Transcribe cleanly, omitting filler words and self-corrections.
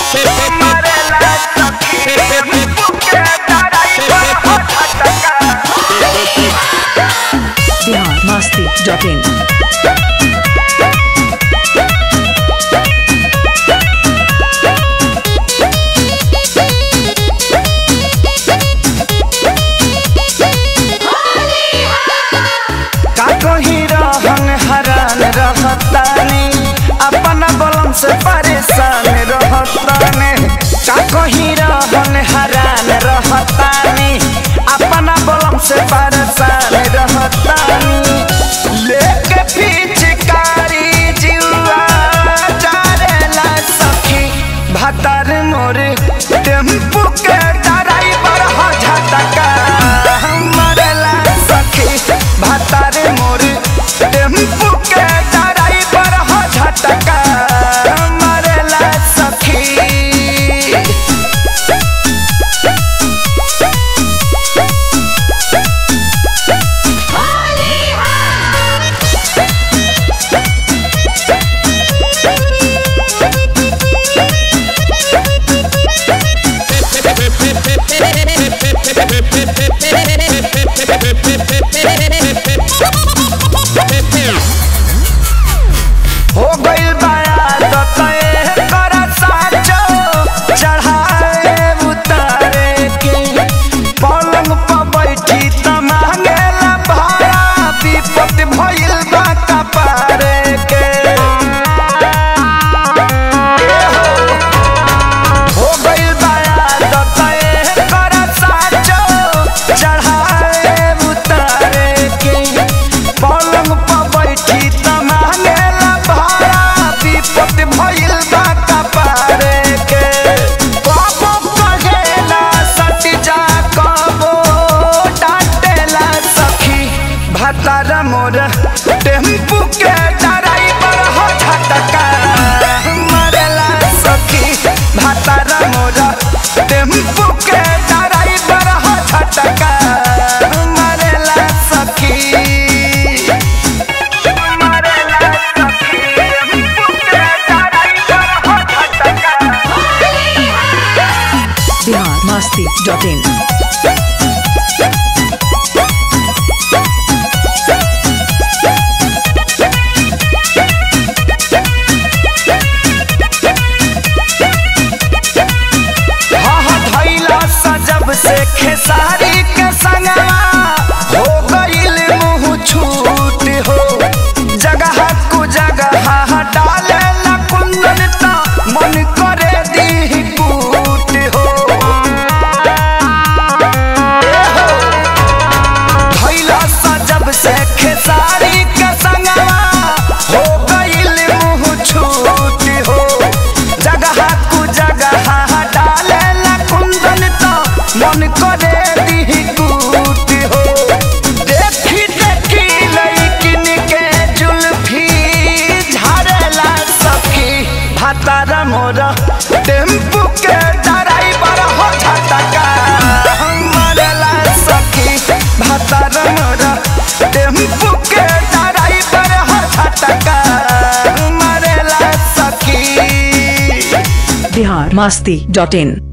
मरेला सखी टेम्पू के ड्राइवर हो झटका। biharmasti.in रहतानी अपना बलम से परेशान रहतानी का कहीं रहन हरान रहतानी अपना बलम से परेशान रहतानी लेके पिचकारी जीवा डारेला सखी भतार मोर टेम्पू के ड्राइवर हो झटका। मरेला सखी भतार मोर टेम्पू के ड्राइवर हो झटका। मरेला सखी हो गइल चढ़ाए उतारे के पलंग पर बैठी त मांगेला भाड़ा विपत भइल बा कपारे के। हो गइल चढ़ाए उतारे के पलंग पर बैठी त मांगेला भाड़ा विपत भइल बा कपारे के। कबो कहेला सट जा कबो डांटेला सखी भतार मोर टेम्पू के ड्राइवर हो झटका। मरेला सखी भतार मोर टेम्पू के ड्राइवर हो झटका। मरेला सखी biharmasti.in जब से खेसारी के संगवा हो गइल मुँह छूट हो जगह कु जगह डाले ला कुंदन ता मन करे दी कूट हो। धैला सा जब से खेसारी के संगवा हो गइल मुँह छूट हो जगह कु जगह डाले ला कुंदन ता मन करे दी कूट हो। देखी देखी लइकिन के जुल्फी झाड़ेला सखी भतार मोर टेम्पू के ड्राइवर हो झटका। मरेला सखी भतार मोर टेम्पू के ड्राइवर हो झटका। मरेला सखी biharmasti.in